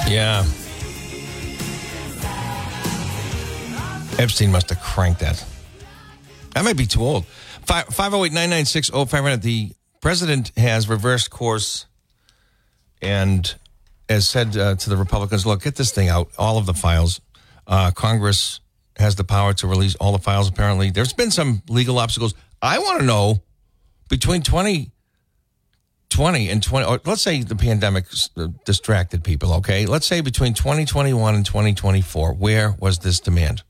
Yeah. Epstein must have cranked that. That might be too old. 508-996-0500. The president has reversed course and has said to the Republicans, look, get this thing out, all of the files. Congress has the power to release all the files, apparently. There's been some legal obstacles. I want to know, between 2020 and 20, or let's say the pandemic distracted people, okay? Let's say between 2021 and 2024, where was this demand?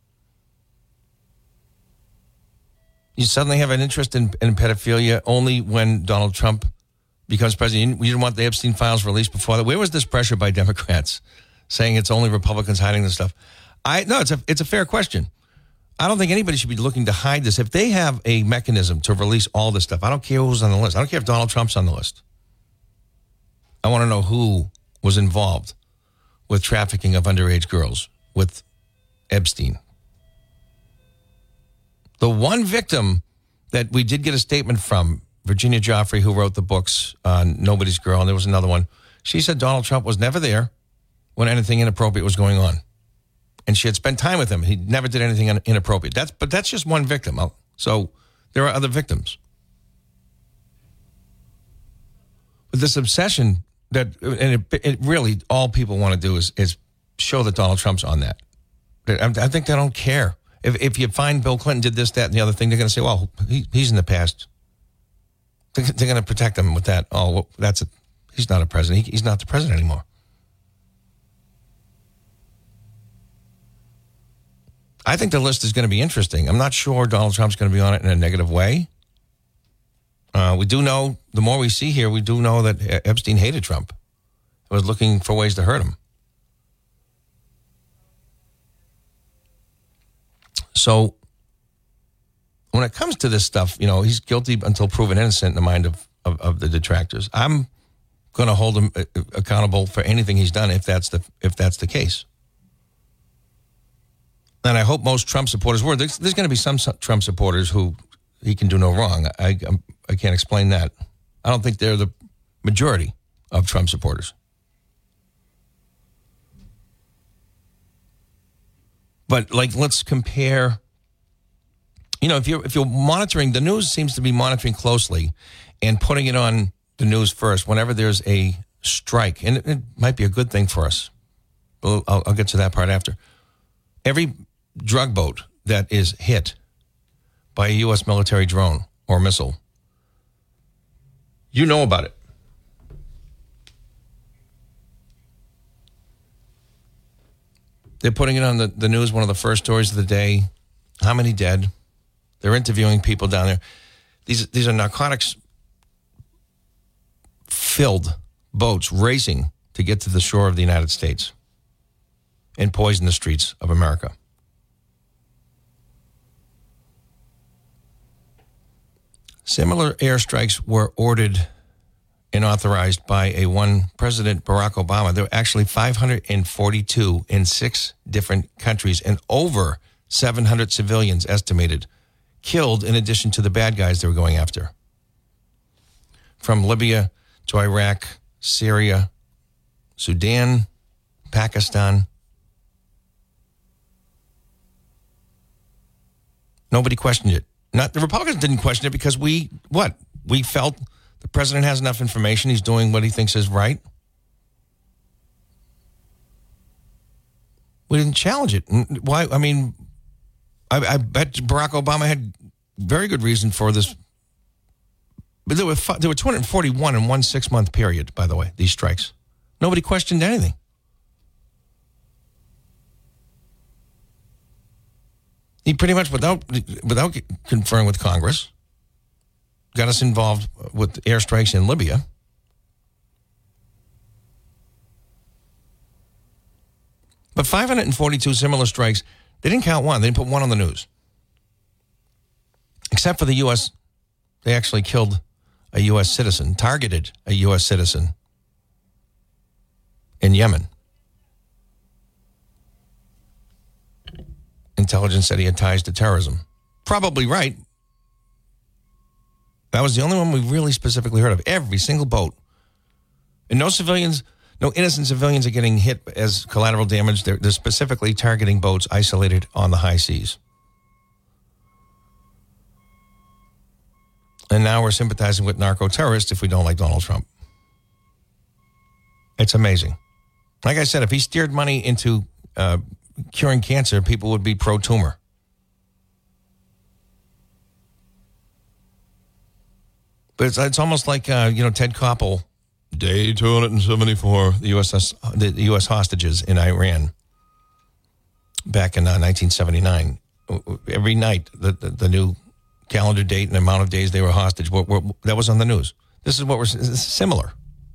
You suddenly have an interest in pedophilia only when Donald Trump becomes president. You didn't want the Epstein files released before that. Where was this pressure by Democrats saying it's only Republicans hiding this stuff? No, it's a fair question. I don't think anybody should be looking to hide this. If they have a mechanism to release all this stuff, I don't care who's on the list. I don't care if Donald Trump's on the list. I want to know who was involved with trafficking of underage girls with Epstein. The one victim that we did get a statement from, Virginia Joffrey, who wrote the books on Nobody's Girl, and there was another one. She said Donald Trump was never there when anything inappropriate was going on. And she had spent time with him. He never did anything inappropriate. But that's just one victim. So there are other victims. But this obsession and it really, all people want to do is show that Donald Trump's on that. I think they don't care. If you find Bill Clinton did this, that, and the other thing, they're going to say, well, he's in the past. They're going to protect him with that. Oh, well, he's not a president. He's not the president anymore. I think the list is going to be interesting. I'm not sure Donald Trump's going to be on it in a negative way. We do know, the more we see here, we do know that Epstein hated Trump. He was looking for ways to hurt him. So when it comes to this stuff, he's guilty until proven innocent in the mind of the detractors. I'm going to hold him accountable for anything he's done if that's the case. And I hope most Trump supporters were. There's going to be some Trump supporters who he can do no wrong. I can't explain that. I don't think they're the majority of Trump supporters. But let's compare. If you're monitoring, the news seems to be monitoring closely and putting it on the news first whenever there's a strike, and it might be a good thing for us. I'll get to that part after. Every drug boat that is hit by a U.S. military drone or missile, you know about it. They're putting it on the news, one of the first stories of the day. How many dead? They're interviewing people down there. These are narcotics-filled boats racing to get to the shore of the United States and poison the streets of America. Similar airstrikes were ordered and authorized by one President Barack Obama. There were actually 542 in 6 different countries, and over 700 civilians estimated killed in addition to the bad guys they were going after. From Libya to Iraq, Syria, Sudan, Pakistan. Nobody questioned it. Not the Republicans didn't question it because we felt the president has enough information. He's doing what he thinks is right. We didn't challenge it. Why? I mean, I bet Barack Obama had very good reason for this. But there were 241 in one 6-month period, by the way, these strikes. Nobody questioned anything. He pretty much, without conferring with Congress, got us involved with airstrikes in Libya. But 542 similar strikes, they didn't count one. They didn't put one on the news. Except for the U.S., they actually killed a U.S. citizen, targeted a U.S. citizen in Yemen. Intelligence said he had ties to terrorism. Probably right. That was the only one we really specifically heard of. Every single boat. And no civilians No innocent civilians are getting hit as collateral damage. They're specifically targeting boats isolated on the high seas. And now we're sympathizing with narco-terrorists if we don't like Donald Trump. It's amazing. Like I said, if he steered money into curing cancer, people would be pro-tumor. But it's almost like, Ted Koppel, day 274, the U.S. hostages in Iran back in 1979. Every night, the new calendar date and the amount of days they were hostage, that was on the news. This is similar.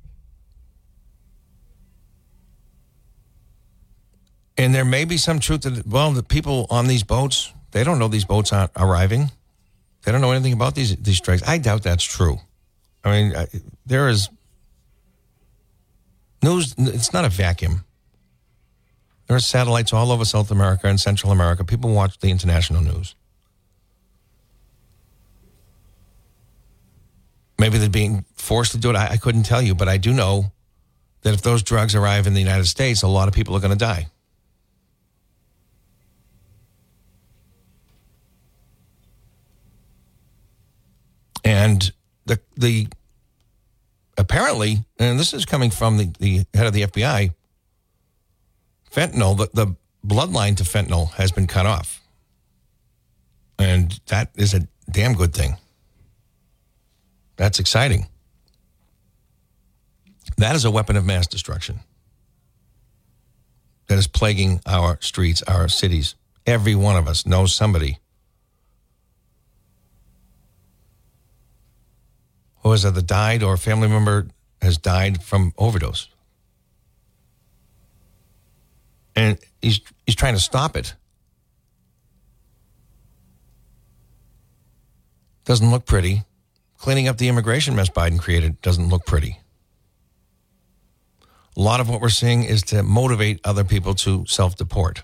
And there may be some truth that, the people on these boats, they don't know these boats aren't arriving. They don't know anything about these strikes. I doubt that's true. I mean, there is news. It's not a vacuum. There are satellites all over South America and Central America. People watch the international news. Maybe they're being forced to do it. I couldn't tell you, but I do know that if those drugs arrive in the United States, a lot of people are going to die. And the apparently, and this is coming from the head of the FBI, fentanyl, the bloodline to fentanyl has been cut off. And that is a damn good thing. That's exciting. That is a weapon of mass destruction that is plaguing our streets, our cities. Every one of us knows somebody who has either died or a family member has died from overdose. And he's trying to stop it. Doesn't look pretty. Cleaning up the immigration mess Biden created doesn't look pretty. A lot of what we're seeing is to motivate other people to self-deport.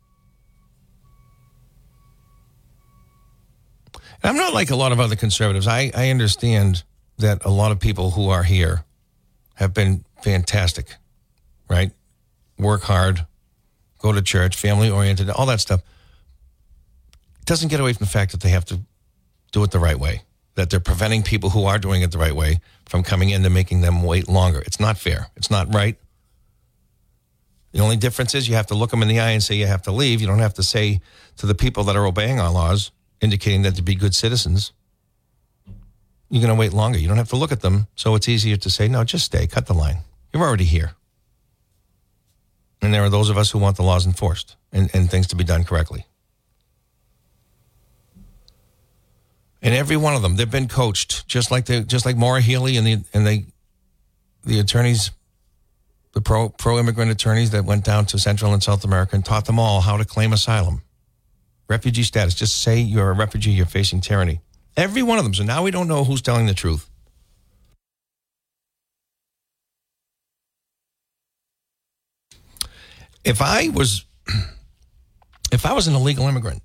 And I'm not like a lot of other conservatives. I understand that a lot of people who are here have been fantastic, right? Work hard, go to church, family-oriented, all that stuff. It doesn't get away from the fact that they have to do it the right way, that they're preventing people who are doing it the right way from coming in and making them wait longer. It's not fair. It's not right. The only difference is you have to look them in the eye and say you have to leave. You don't have to say to the people that are obeying our laws, indicating that to be good citizens, you're going to wait longer. You don't have to look at them, so it's easier to say, no, just stay, cut the line. You're already here. And there are those of us who want the laws enforced and things to be done correctly. And every one of them, they've been coached, just like Maura Healey and the attorneys, the pro-immigrant attorneys that went down to Central and South America and taught them all how to claim asylum, refugee status. Just say you're a refugee, you're facing tyranny. Every one of them. So now we don't know who's telling the truth. If I was an illegal immigrant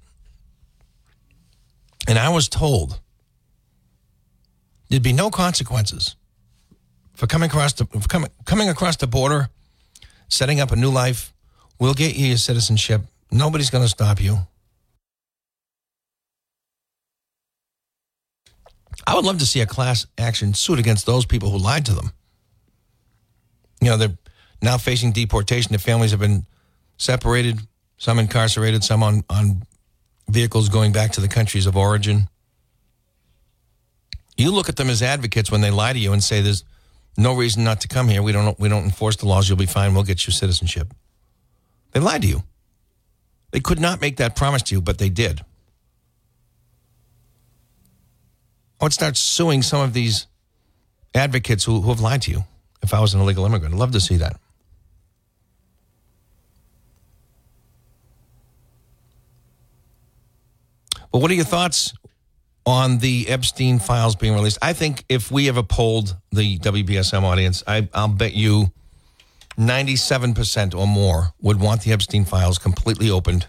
and I was told there'd be no consequences for coming across the border, setting up a new life, we'll get you your citizenship, nobody's going to stop you. I would love to see a class action suit against those people who lied to them. They're now facing deportation. Their families have been separated, some incarcerated, some on vehicles going back to the countries of origin. You look at them as advocates when they lie to you and say there's no reason not to come here. We don't enforce the laws. You'll be fine. We'll get you citizenship. They lied to you. They could not make that promise to you, but they did. I would start suing some of these advocates who have lied to you if I was an illegal immigrant. I'd love to see that. But what are your thoughts on the Epstein files being released? I think if we ever polled the WBSM audience, I'll bet you 97% or more would want the Epstein files completely opened.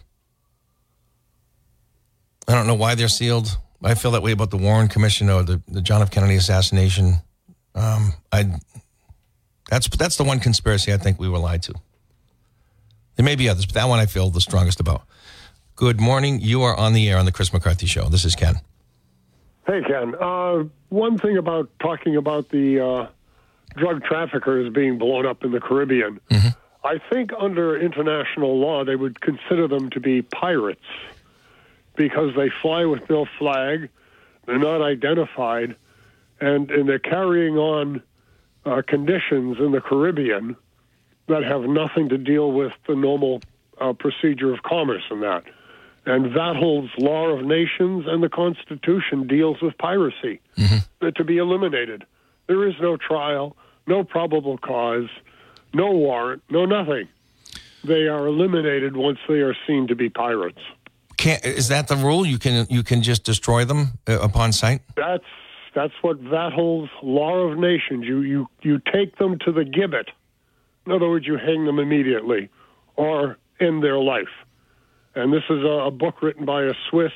I don't know why they're sealed. I feel that way about the Warren Commission or the John F. Kennedy assassination. I That's the one conspiracy I think we were lied to. There may be others, but that one I feel the strongest about. Good morning. You are on the air on the Chris McCarthy Show. This is Ken. Hey, Ken. One thing about talking about the drug traffickers being blown up in the Caribbean, I think under international law they would consider them to be pirates because they fly with no flag, they're not identified, and they're carrying on conditions in the Caribbean that have nothing to deal with the normal procedure of commerce and that. And Vattel's Law of Nations and the Constitution deals with piracy. They're to be eliminated. There is no trial, no probable cause, no warrant, no nothing. They are eliminated once they are seen to be pirates. Is that the rule? You can just destroy them upon sight? That's what Vattel's Law of Nations. You take them to the gibbet. In other words, you hang them immediately or end their life. And this is a book written by a Swiss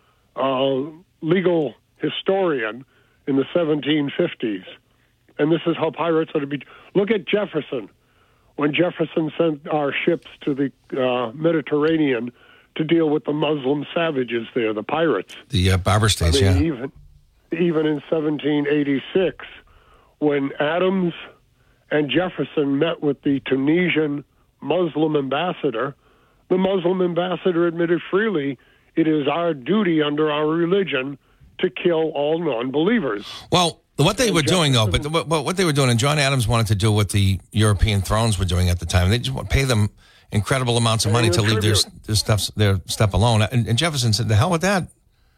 legal historian in the 1750s. And this is how pirates are to be. Look at Jefferson. When Jefferson sent our ships to the Mediterranean to deal with the Muslim savages there, the pirates. The Barber States, yeah. Even in 1786, when Adams and Jefferson met with the Tunisian Muslim ambassador, the Muslim ambassador admitted freely, it is our duty under our religion to kill all non-believers. Well, what they were doing, though, but what they were doing, and John Adams wanted to do what the European thrones were doing at the time. They just want to pay them incredible amounts of money to leave their stuff alone. And Jefferson said, "The hell with that."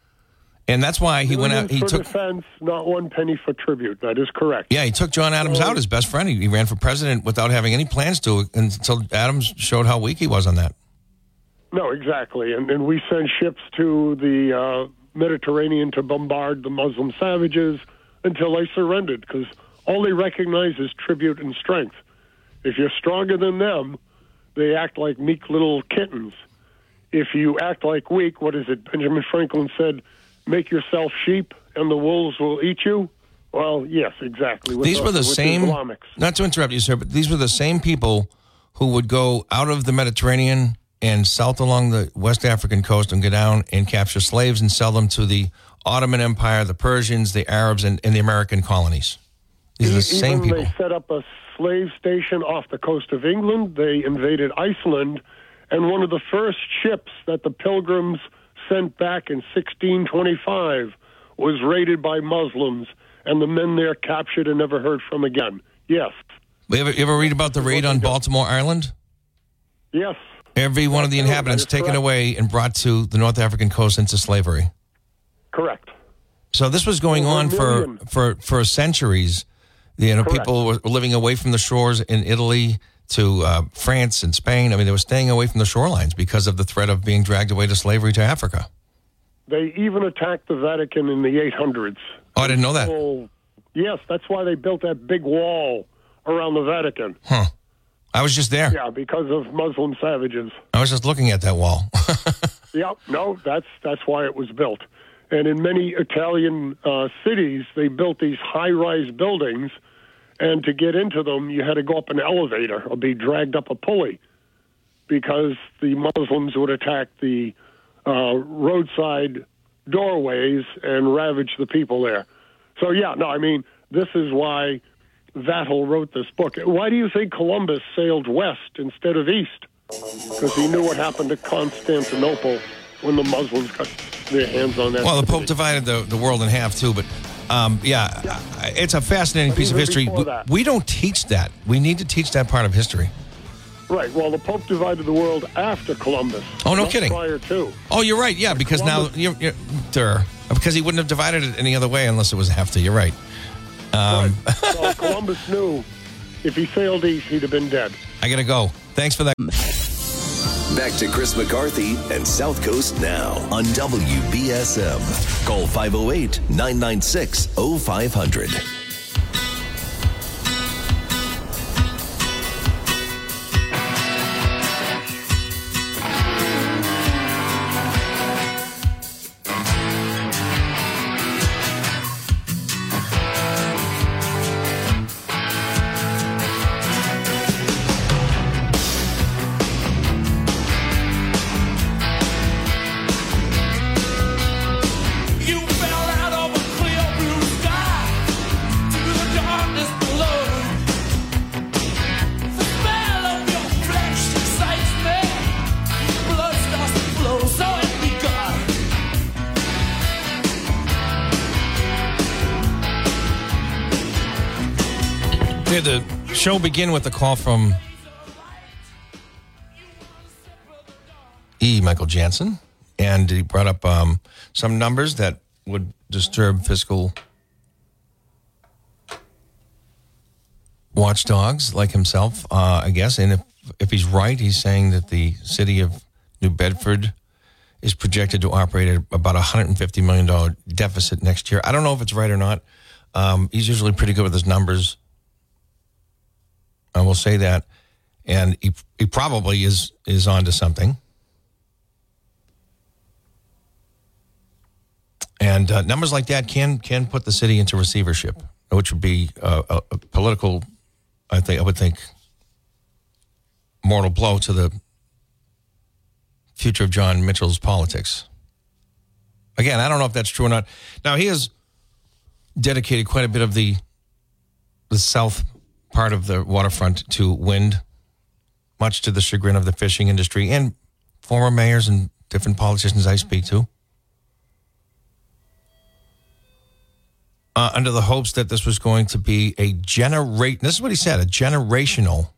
And that's why he went out. He took defense, not one penny for tribute. That is correct. Yeah, he took John Adams out, his best friend. He ran for president without having any plans to, until Adams showed how weak he was on that. No, exactly. And we sent ships to the Mediterranean to bombard the Muslim savages until they surrendered, because all they recognize is tribute and strength. If you're stronger than them, they act like meek little kittens. If you act like weak, what is it? Benjamin Franklin said, make yourself sheep and the wolves will eat you. Well, yes, exactly. These were the same, Islamics. Not to interrupt you, sir, but these were the same people who would go out of the Mediterranean and south along the West African coast and go down and capture slaves and sell them to the Ottoman Empire, the Persians, the Arabs, and the American colonies. These are the same people. They set up a slave station off the coast of England. They invaded Iceland. And one of the first ships that the Pilgrims sent back in 1625 was raided by Muslims, and the men there captured and never heard from again. Yes. You ever read about the raid on Baltimore Island? Yes. Every one of the inhabitants taken away and brought to the North African coast into slavery. Correct. So this was going on for centuries. You know, Correct. people were living away from the shores in Italy to France and Spain. I mean, they were staying away from the shorelines because of the threat of being dragged away to slavery to Africa. They even attacked the Vatican in the 800s. Oh, I didn't know that. So, yes, that's why they built that big wall around the Vatican. Huh. I was just there. Yeah, because of Muslim savages. I was just looking at that wall. Yeah, no, that's why it was built. And in many Italian cities, they built these high-rise buildings, and to get into them, you had to go up an elevator or be dragged up a pulley because the Muslims would attack the roadside doorways and ravage the people there. So, yeah, no, I mean, this is why Vattel wrote this book. Why do you think Columbus sailed west instead of east? Because he knew what happened to Constantinople when the Muslims got their hands on that. Well, the Pope divided the world in half, too. But, it's a fascinating piece of history. We don't teach that. We need to teach that part of history. Right. Well, the Pope divided the world after Columbus. Oh, no kidding. Prior to. Oh, you're right. Yeah, because Columbus, now, because he wouldn't have divided it any other way unless it was after. You're right. Right. Well, Columbus knew if he sailed east, he'd have been dead. I got to go. Thanks for that. Back to Chris McCarthy and South Coast Now on WBSM. Call 508-996-0500. We had the show begin with a call from Michael Jansen, and he brought up some numbers that would disturb fiscal watchdogs like himself, I guess. And if he's right, he's saying that the city of New Bedford is projected to operate at about $150 million deficit next year. I don't know if it's right or not. He's usually pretty good with his numbers. I will say that. And he probably is onto something. And numbers like that can put the city into receivership, which would be a political, I would think, mortal blow to the future of John Mitchell's politics. Again, I don't know if that's true or not. Now, he has dedicated quite a bit of the south part of the waterfront to wind, much to the chagrin of the fishing industry and former mayors and different politicians I speak to. Under the hopes that this was going to be this is what he said, a generational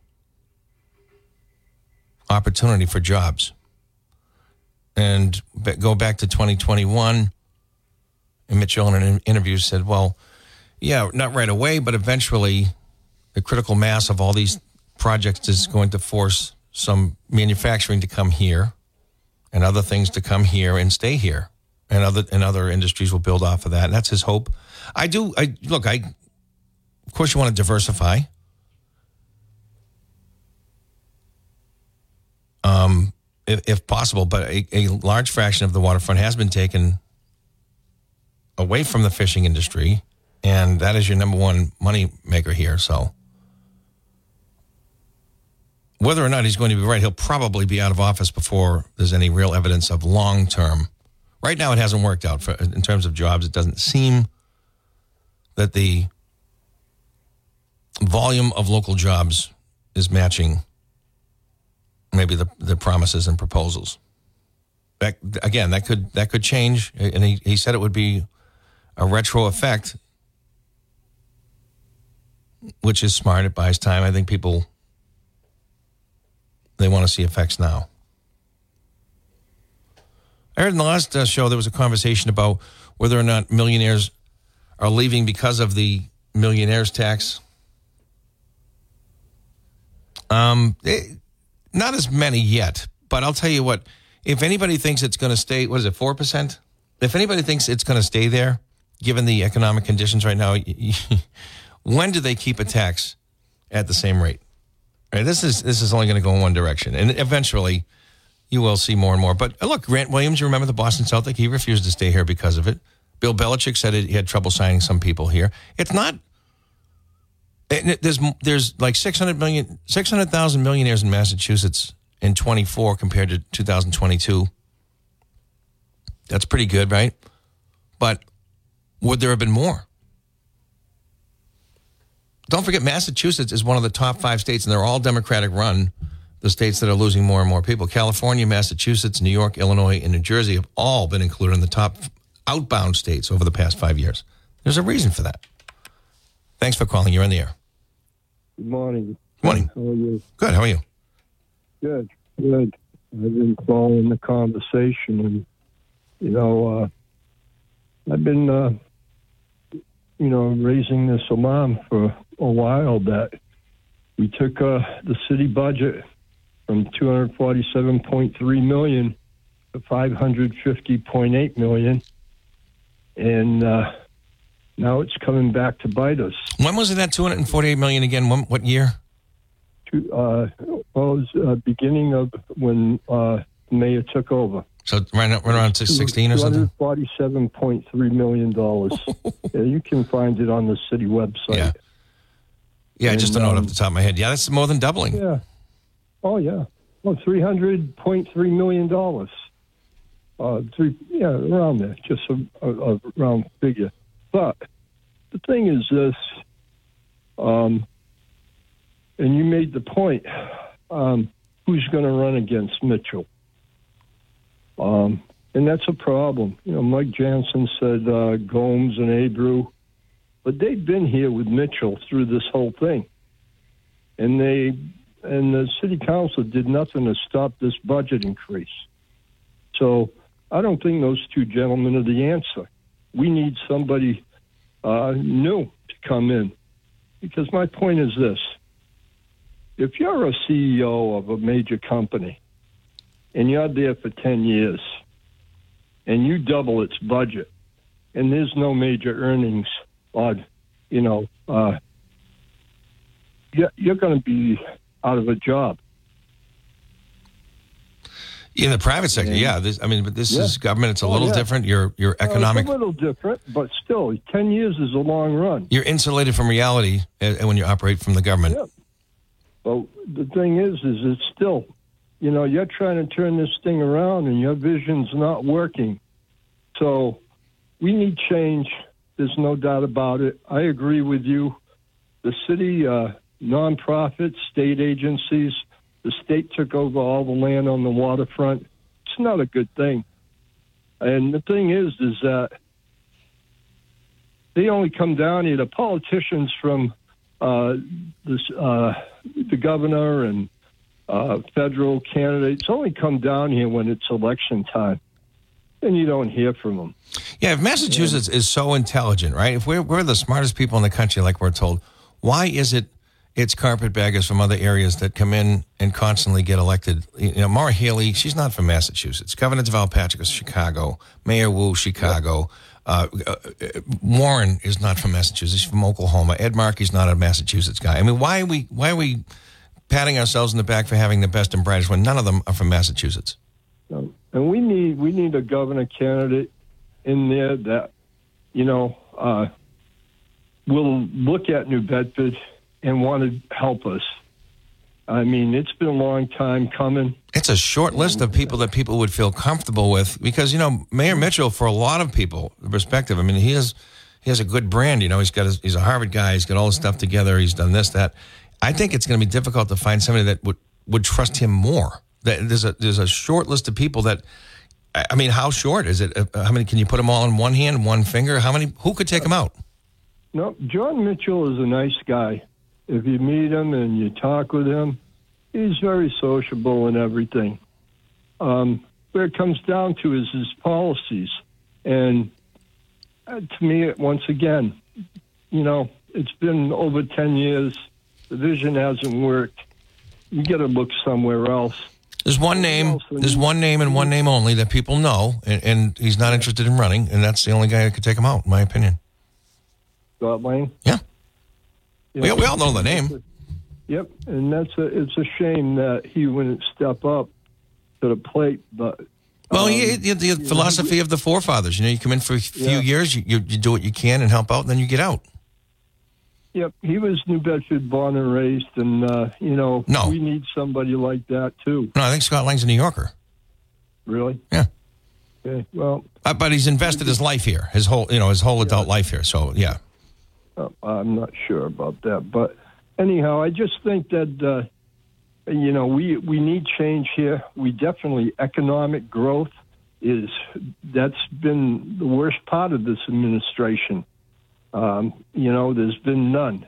opportunity for jobs. And go back to 2021, and Mitchell in an interview said, well, yeah, not right away, but eventually the critical mass of all these projects is going to force some manufacturing to come here and other things to come here and stay here. And other industries will build off of that. And that's his hope. Of course you want to diversify. If possible, but a large fraction of the waterfront has been taken away from the fishing industry, and that is your number one money maker here. So whether or not he's going to be right, he'll probably be out of office before there's any real evidence of long-term. Right now, it hasn't worked out in terms of jobs. It doesn't seem that the volume of local jobs is matching maybe the promises and proposals. That could change, and he said it would be a retro effect, which is smart. It buys time. I think people, they want to see effects now. I heard in the last show there was a conversation about whether or not millionaires are leaving because of the millionaires tax. Not as many yet, but I'll tell you what, if anybody thinks it's going to stay, 4%? If anybody thinks it's going to stay there, given the economic conditions right now, when do they keep a tax at the same rate? Right, this is only going to go in one direction, and eventually you will see more and more. But look, Grant Williams, you remember the Boston Celtic? He refused to stay here because of it. Bill Belichick said he had trouble signing some people here. It's not. There's like 600,000 millionaires in Massachusetts in 24 compared to 2022. That's pretty good, right? But would there have been more? Don't forget, Massachusetts is one of the top 5 states, and they're all Democratic run, the states that are losing more and more people. California, Massachusetts, New York, Illinois, and New Jersey have all been included in the top outbound states over the past 5 years. There's a reason for that. Thanks for calling. You're on the air. Good morning. Good morning. How are you? Good. How are you? Good. I've been following the conversation, and, I've been, raising this alarm for a while that we took the city budget from $247.3 million to $550.8 million, and now it's coming back to bite us. When was it at $248 million again? What year? It was beginning of when the mayor took over. So right around 16 or something? $247.3 million. Yeah, you can find it on the city website. Yeah, I just don't know it off the top of my head. Yeah, that's more than doubling. Yeah. Oh, yeah. Well, $300.3 million. Around there. Just a round figure. But the thing is this, and you made the point, who's going to run against Mitchell? And that's a problem. Mike Jansen said Gomes and Abreu, but they've been here with Mitchell through this whole thing. and the city council did nothing to stop this budget increase. So I don't think those two gentlemen are the answer. We need somebody new to come in. Because my point is this. If you're a CEO of a major company and you're there for 10 years and you double its budget and there's no major earnings on, you're going to be out of a job. In the private sector, but this is government. It's a little different. Your economic... It's a little different, but still, 10 years is a long run. You're insulated from reality when you operate from the government. Yeah. Well, the thing is it's still, you're trying to turn this thing around and your vision's not working. So we need change. There's no doubt about it. I agree with you. The city, nonprofits, state agencies, the state took over all the land on the waterfront. It's not a good thing. And the thing is that they only come down here, the politicians from the governor and federal candidates only come down here when it's election time, and you don't hear from them. Yeah, if Massachusetts is so intelligent, right? If we're the smartest people in the country, like we're told, why is it's carpetbaggers from other areas that come in and constantly get elected? Maura Healey, she's not from Massachusetts. Governor Deval Patrick is Chicago. Mayor Wu, Chicago. Warren is not from Massachusetts. He's from Oklahoma. Ed Markey's not a Massachusetts guy. I mean, why are we patting ourselves in the back for having the best and brightest when none of them are from Massachusetts? And we need a governor candidate in there that will look at New Bedford and want to help us. I mean, it's been a long time coming. It's a short list of people that people would feel comfortable with because, Mayor Mitchell, for a lot of people, the perspective, I mean, he has a good brand. He's a Harvard guy. He's got all his stuff together. He's done this, that. I think it's going to be difficult to find somebody that would trust him more. There's a short list of people that, I mean, how short is it? How many can you put them all in one hand, one finger? Who could take them out? No, John Mitchell is a nice guy. If you meet him and you talk with him, he's very sociable and everything. Where it comes down to is his policies. And to me, once again, it's been over 10 years. The vision hasn't worked. You got to look somewhere else. There's one name and one name only that people know, and he's not interested in running, and that's the only guy that could take him out, in my opinion. Scott Lang? Yeah. We all know the name. Yep, and it's a shame that he wouldn't step up to the plate. But the philosophy of the forefathers. You come in for a few years, you do what you can and help out, and then you get out. Yep, he was New Bedford born and raised, and No. we need somebody like that too. No, I think Scott Lang's a New Yorker. Really? Yeah. Okay. Well, but he's invested his life here, his whole adult life here. So yeah. I'm not sure about that, but anyhow, I just think that we need change here. We definitely economic growth that's been the worst part of this administration. There's been none,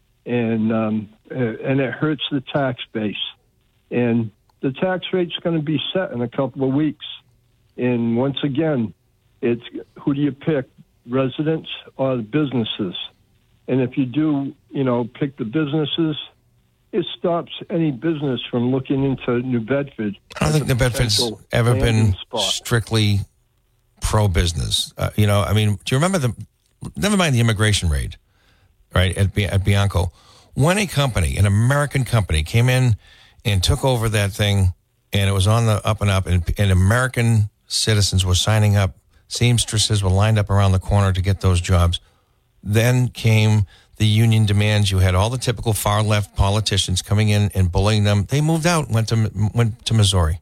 and it hurts the tax base. And the tax rate's going to be set in a couple of weeks. And once again, it's who do you pick, residents or the businesses? And if you do, pick the businesses, it stops any business from looking into New Bedford. I don't think New Bedford's ever been strictly pro-business. Do you remember never mind the immigration raid, right, at Bianco, when an American company came in and took over that thing, and it was on the up and up, and American citizens were signing up, seamstresses were lined up around the corner to get those jobs. Then came the union demands. You had all the typical far-left politicians coming in and bullying them. They moved out, went to Missouri.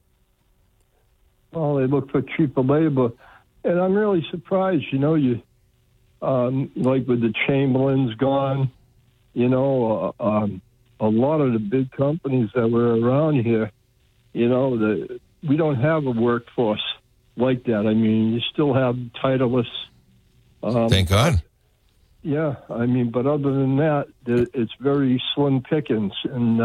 Well, they look for cheaper labor. And I'm really surprised, like with the Chamberlains gone, a lot of the big companies that were around here, we don't have a workforce like that. I mean, you still have titleists. Thank God. Yeah, I mean, but other than that, it's very slim pickings. And,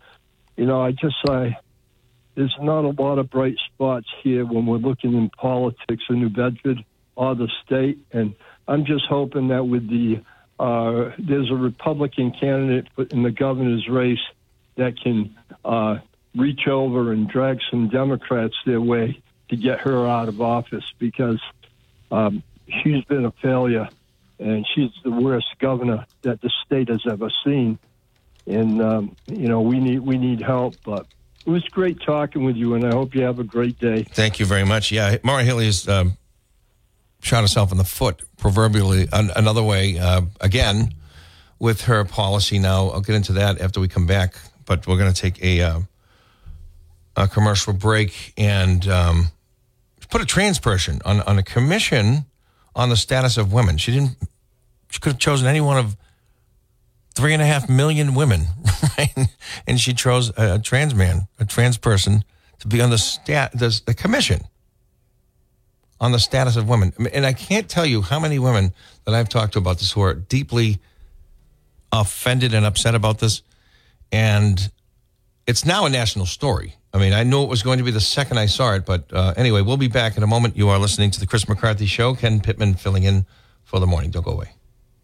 there's not a lot of bright spots here when we're looking in politics in New Bedford or the state. And I'm just hoping that with there's a Republican candidate in the governor's race that can reach over and drag some Democrats their way to get her out of office, because she's been a failure, and she's the worst governor that the state has ever seen. And, we need help, but it was great talking with you, and I hope you have a great day. Thank you very much. Yeah, Maura Healey has shot herself in the foot, proverbially, another way, again, with her policy now. I'll get into that after we come back, but we're going to take a commercial break and put a trans person on a commission on the status of women. She could have chosen any one of 3.5 million women, right? And she chose a trans man, a trans person, to be on the commission on the status of women. And I can't tell you how many women that I've talked to about this who are deeply offended and upset about this. And it's now a national story. I mean, I knew it was going to be the second I saw it. But anyway, we'll be back in a moment. You are listening to the Chris McCarthy Show. Ken Pittman filling in for the morning. Don't go away.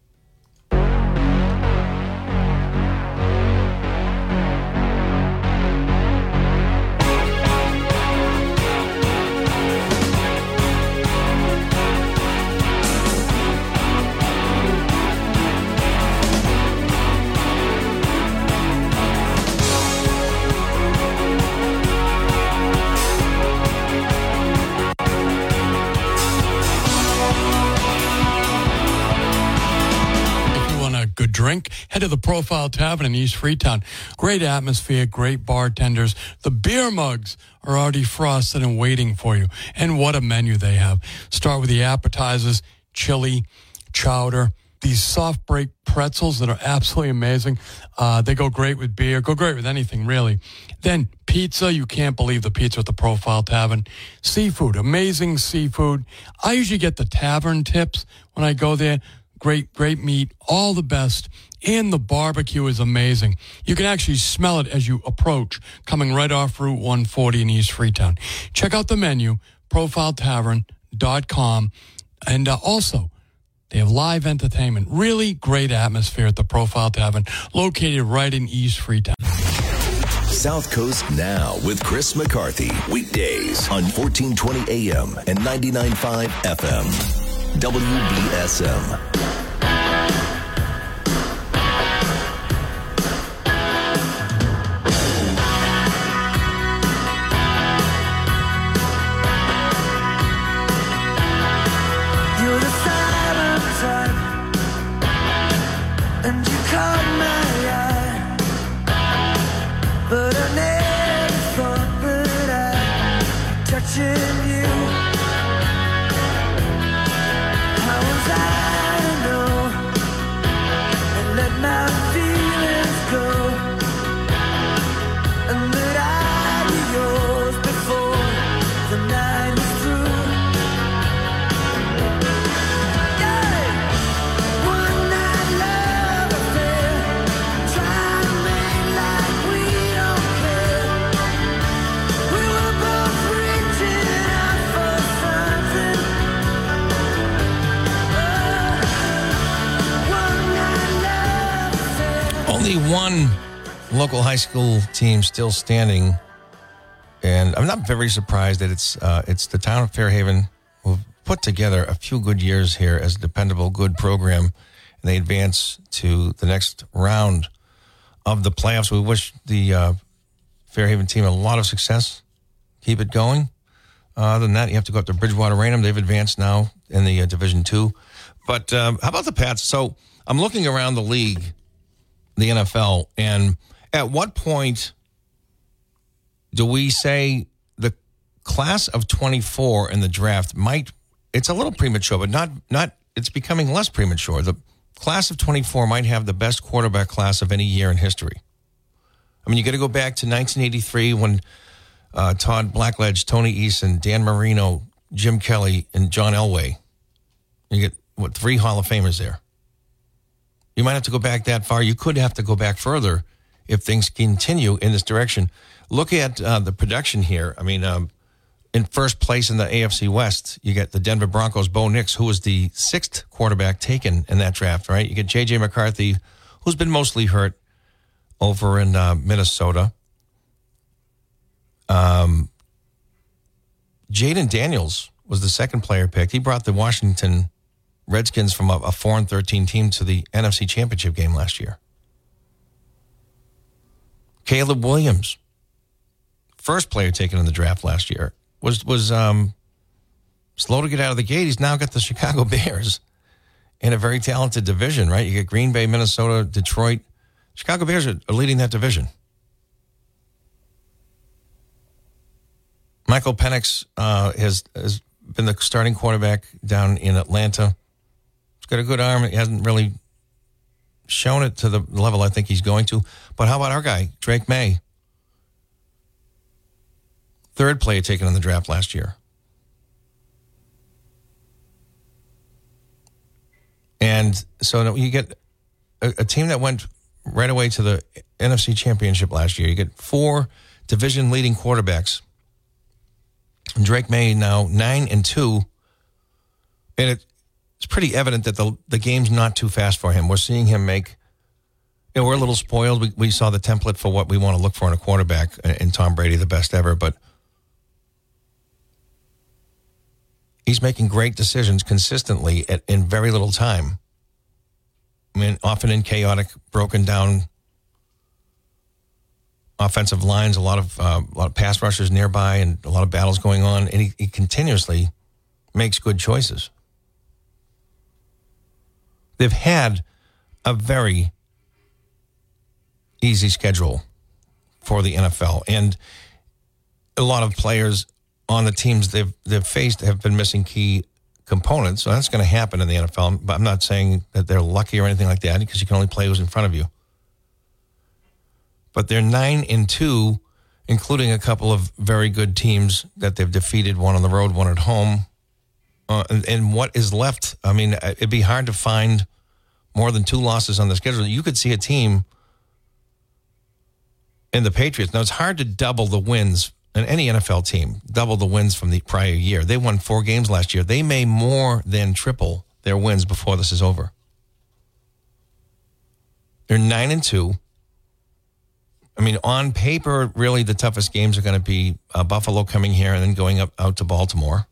Drink, head to the Profile Tavern in East Freetown. Great atmosphere, great bartenders. The beer mugs are already frosted and waiting for you. And what a menu they have. Start with the appetizers, chili, chowder, these soft break pretzels that are absolutely amazing. They go great with beer, go great with anything, really. Then pizza, you can't believe the pizza at the Profile Tavern. Seafood, amazing seafood. I usually get the tavern tips when I go there. Great meat, all the best, and the barbecue is amazing. You can actually smell it as you approach, coming right off Route 140 in East Freetown. Check out the menu, profiletavern.com, and also, they have live entertainment. Really great atmosphere at the Profile Tavern, located right in East Freetown. South Coast Now with Chris McCarthy. Weekdays on 1420 AM and 99.5 FM. WBSM. You're the silent type, and you caught my eye, but I never thought that I'd be touching you. How was I to know and let my feelings go, and that I'd be yours before the night was through? Only one local high school team still standing, and I'm not very surprised that it's the town of Fairhaven who put together a few good years here as a dependable, good program, and they advance to the next round of the playoffs. We wish the Fairhaven team a lot of success. Keep it going. Other than that, you have to go up to Bridgewater Raynham. They've advanced now in the Division II. But how about the Pats? So I'm looking around the league, the NFL, and at what point do we say the class of 24 in the draft it's a little premature, but not it's becoming less premature. The class of 24 might have the best quarterback class of any year in history. I mean, you got to go back to 1983 when Todd Blackledge, Tony Eason, Dan Marino, Jim Kelly, and John Elway. You get, 3 Hall of Famers there. You might have to go back that far. You could have to go back further if things continue in this direction. Look at the production here. I mean, in first place in the AFC West, you get the Denver Broncos' Bo Nix, who was the 6th quarterback taken in that draft, right? You get J.J. McCarthy, who's been mostly hurt over in Minnesota. Jaden Daniels was the 2nd player picked. He brought the Washington Redskins from a 4-13 team to the NFC Championship game last year. Caleb Williams, first player taken in the draft last year, was slow to get out of the gate. He's now got the Chicago Bears in a very talented division, right? You get Green Bay, Minnesota, Detroit. Chicago Bears are leading that division. Michael Penix has been the starting quarterback down in Atlanta. He's got a good arm. He hasn't really shown it to the level I think he's going to. But how about our guy, Drake May? 3rd player taken in the draft last year. And so you get a team that went right away to the NFC Championship last year. You get 4 division-leading quarterbacks. And Drake May now 9-2. And it's pretty evident that the game's not too fast for him. We're seeing him make... we're a little spoiled. We saw the template for what we want to look for in a quarterback in Tom Brady, the best ever, but he's making great decisions consistently in very little time. I mean, often in chaotic, broken down offensive lines, a lot of pass rushers nearby and a lot of battles going on, and he continuously makes good choices. They've had a very easy schedule for the NFL, and a lot of players on the teams they've faced have been missing key components. So that's going to happen in the NFL. But I'm not saying that they're lucky or anything like that, because you can only play who's in front of you. But they're 9-2, including a couple of very good teams that they've defeated, one on the road, one at home. And what is left, I mean, it'd be hard to find more than 2 losses on the schedule. You could see a team in the Patriots. Now, it's hard to double the wins in any NFL team, double the wins from the prior year. They won 4 games last year. They may more than triple their wins before this is over. They're 9-2. I mean, on paper, really the toughest games are going to be Buffalo coming here and then going out to Baltimore.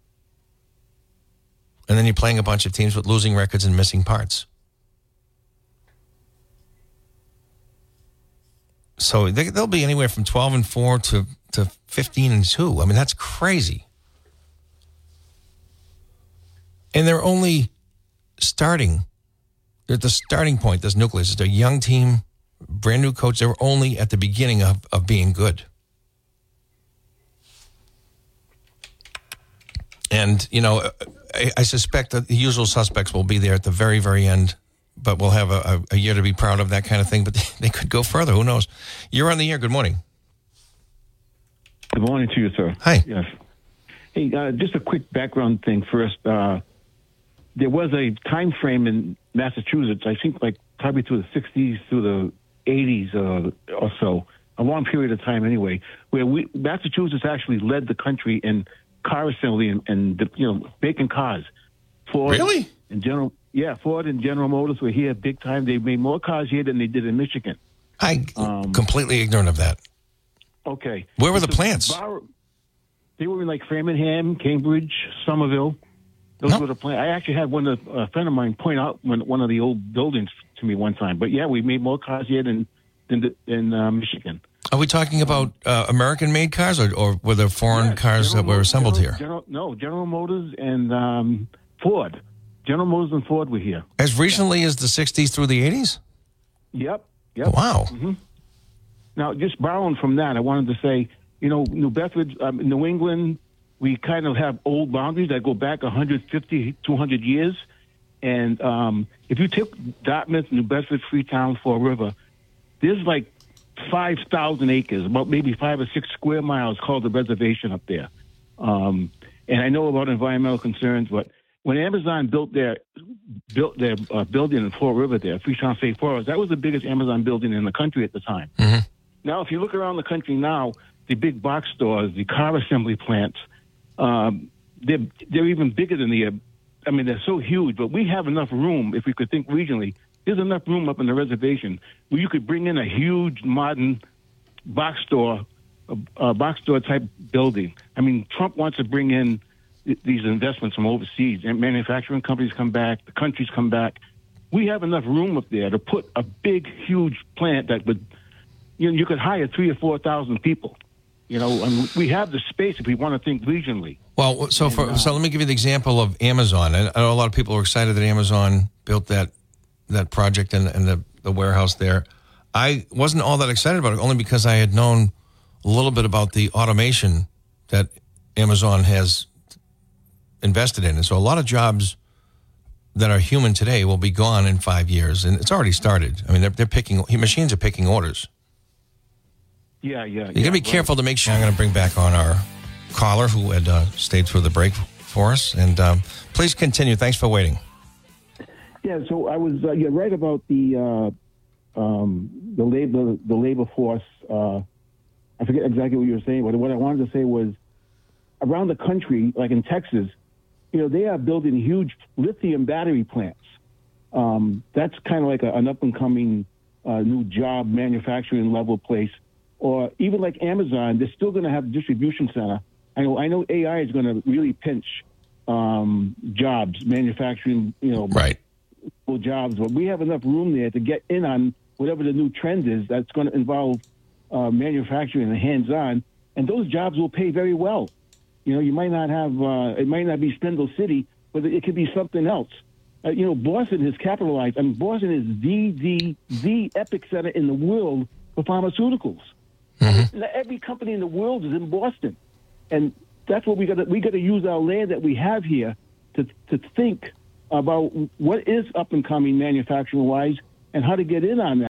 And then you're playing a bunch of teams with losing records and missing parts. So they'll be anywhere from 12-4 to 15-2. I mean, that's crazy. And they're only starting. They're at the starting point, this nucleus. It's a young team, brand new coach. They're only at the beginning of being good. And, you know, I suspect that the usual suspects will be there at the very, very end, but we'll have a year to be proud of, that kind of thing. But they could go further. Who knows? You're on the air. Good morning. Good morning to you, sir. Hi. Yes. Hey, just a quick background thing first. There was a time frame in Massachusetts, I think like probably through the 60s through the 80s or so, a long period of time anyway, where Massachusetts actually led the country in car assembly and making cars. Ford Really? And Ford and General Motors were here big time. They made more cars here than they did in Michigan. Completely ignorant of that. Okay. Where were the plants? They were in like Framingham, Cambridge, Somerville. Those were the plants. I actually had a friend of mine point out one of the old buildings to me one time. But yeah, we made more cars here than in Michigan. Are we talking about American-made cars, or were there foreign cars that were assembled here? General Motors and Ford. General Motors and Ford were here. As recently as the 60s through the 80s? Yep. Wow. Mm-hmm. Now, just borrowing from that, I wanted to say, New Bedford, New England, we kind of have old boundaries that go back 150, 200 years. And if you took Dartmouth, New Bedford, Freetown, Fall River, there's like 5,000 acres, about maybe 5 or 6 square miles called the reservation up there. And I know about environmental concerns, but when Amazon built their building in Fall River there, Freetown State Forest, that was the biggest Amazon building in the country at the time. Mm-hmm. Now, if you look around the country now, the big box stores, the car assembly plants, they're even bigger than they're so huge, but we have enough room, if we could think regionally, there's enough room up in the reservation where you could bring in a huge modern box store type building. I mean, Trump wants to bring in these investments from overseas, and manufacturing companies come back, the countries come back. We have enough room up there to put a big, huge plant that would, you could hire 3,000 or 4,000 people. And we have the space if we want to think regionally. Well, so let me give you the example of Amazon. I know a lot of people are excited that Amazon built that project and the warehouse there. I wasn't all that excited about it, only because I had known a little bit about the automation that Amazon has invested in. And so a lot of jobs that are human today will be gone in 5 years, and it's already started. I mean, machines are picking orders. Yeah. You got to be careful to make sure. I'm going to bring back on our caller who had stayed through the break for us, and please continue. Thanks for waiting. Yeah, so I was right about the labor force. I forget exactly what you were saying, but what I wanted to say was around the country, like in Texas, they are building huge lithium battery plants. That's kind of like an up-and-coming new job manufacturing level place. Or even like Amazon, they're still going to have a distribution center. I know AI is going to really pinch jobs, manufacturing, right, jobs. But we have enough room there to get in on whatever the new trend is that's going to involve manufacturing and hands-on. And those jobs will pay very well. You might not have, it might not be Spindle City, but it could be something else. Boston has capitalized. I mean, Boston is the epic center in the world for pharmaceuticals. Mm-hmm. Every company in the world is in Boston, and that's what we got to use our land that we have here to think about what is up and coming manufacturing wise and how to get in on that.